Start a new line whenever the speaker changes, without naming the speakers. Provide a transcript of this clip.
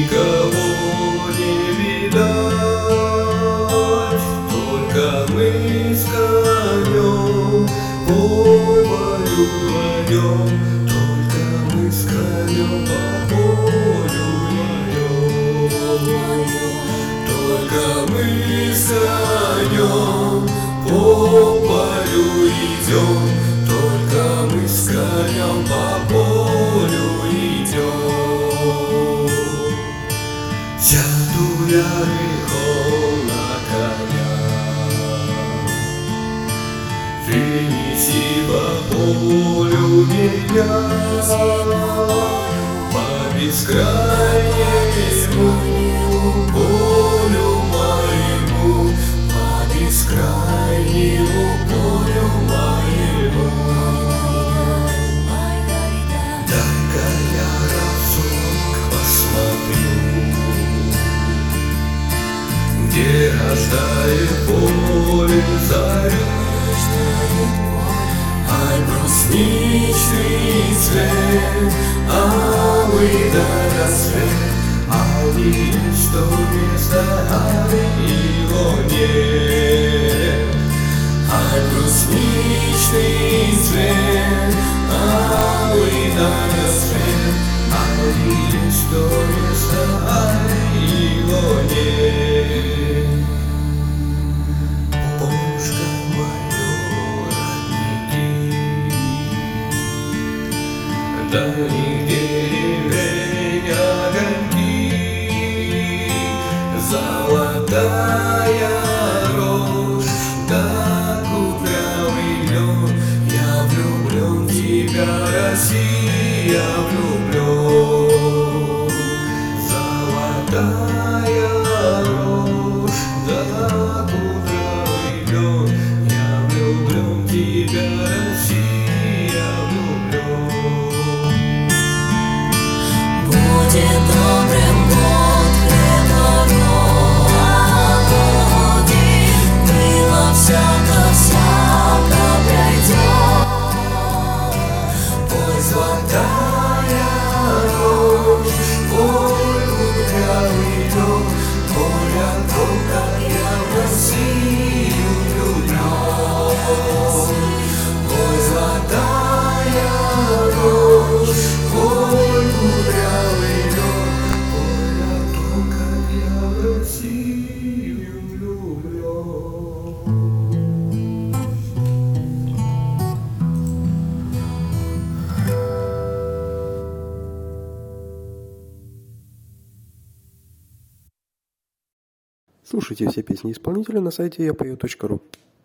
никого не видать, только мы с конем по полю идем, только мы с конем по полю идем, только мы с конем по полю идем, только мы с конем по полю идем. Сяду я верхом на коня, ты неси по полю меня, по бескрайнему полю моему, по бескрайнему полю моему. Дай-ка я разок посмотрю, где рождает поле зарю, ай, брусничный цвет, алый да рассвет, алый есть то место, алый его нет. Ай, брусничный цвет, алый да рассвет, алый есть то место, алый его нет. Полюшка мое, родники, дальних деревень огоньки, золотая рожь, да кудрявый лен. Я влюблен в тебя, Россия, влюблен. Золотая рожь, да кудрявый лен. Я влюблен в тебя, Россия, влюблен.
Будет добрым год хлебородий, было всяко пройдет.
Ой, золотая рожь, ой, кудрявый лен, ой, о том, как я в Россию влюблен. Ой, золотая рожь, ой, кудрявый лен, ой, о том, как я в Россию влюблен.
Слушайте все песни исполнителя на сайте yapeo.ru.